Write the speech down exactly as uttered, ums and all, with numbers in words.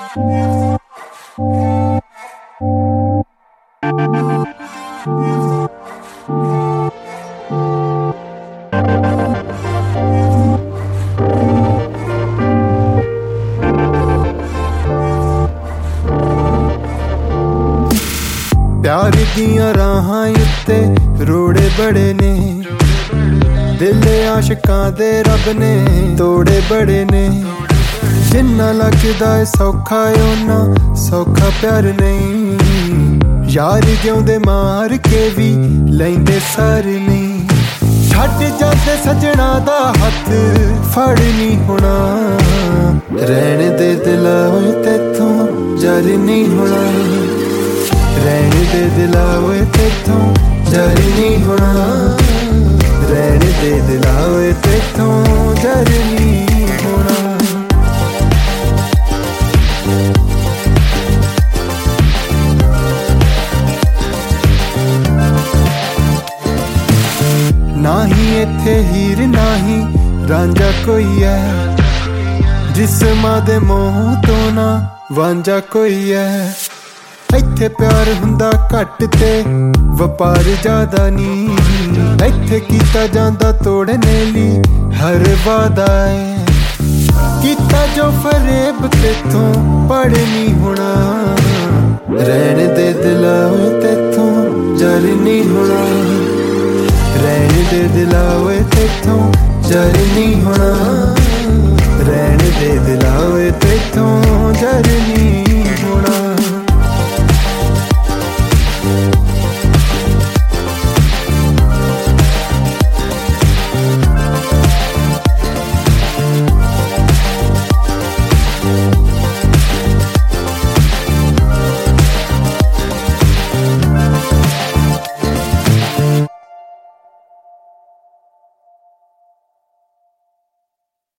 प्यार दियां राहां उत्ते रोड़े बड़े ने, दिल आशिकां दे रब ने तोड़े बड़े ने। जिन्ना लगदा है सौखा उन्ना सौखा प्यार नहीं, यार जिउंदे मार के भी लैंदे सार नहीं। छड्ड जांदे सजना दा हत्थ फड़ नहीं होना, रहण दे दिला ओए तेथों जर नहीं होना, रहण दे दिला ओए तेथों जर नहीं होना, रहण दे दिला ओए तेथों जर नहीं होना। ना ही इत्थे हीर ना ही रांझा कोई है, जिस्मां दे मोह तो ना वांझा कोई है। इत्थे प्यार हुंदा घट ते वपार ज्यादा नी, इत्थे कीता जांदा तोड़ने ली हर वादा है। कीता जो फरेब तेथों पड़ नहीं होना, रहण दे दिला ओए तेथों जर नहीं होना, रहण दे दिला ओए तेथों जर नहीं होना, रहण दे दिला ओए तेथों